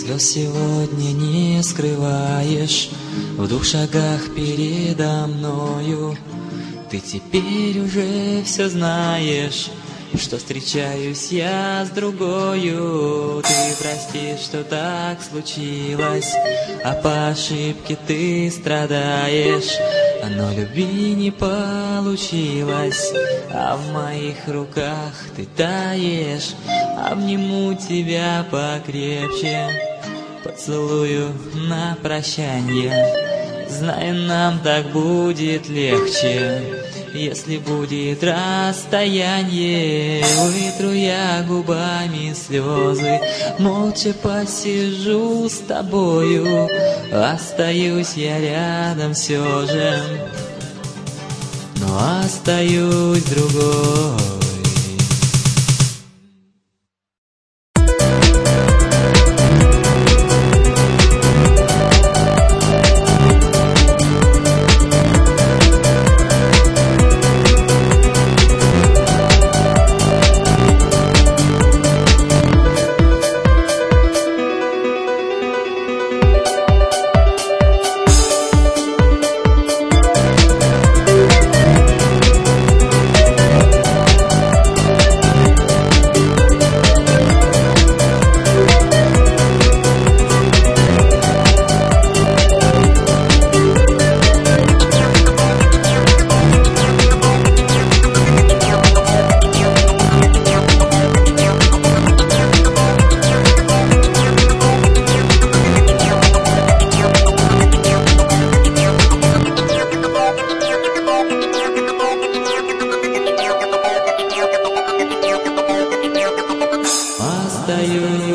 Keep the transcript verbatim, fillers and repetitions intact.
Слез сегодня не скрываешь, в двух шагах передо мною. Ты теперь уже все знаешь, что встречаюсь я с другою. Ты прости, что так случилось, а по ошибке ты страдаешь. Но любви не получилось, а в моих руках ты таешь. Обниму тебя покрепче, поцелую на прощанье. Знаю, нам так будет легче, если будет расстояние. Вытру я губами слезы, молча посижу с тобою. Остаюсь я рядом все же, но остаюсь другой. Остаюсь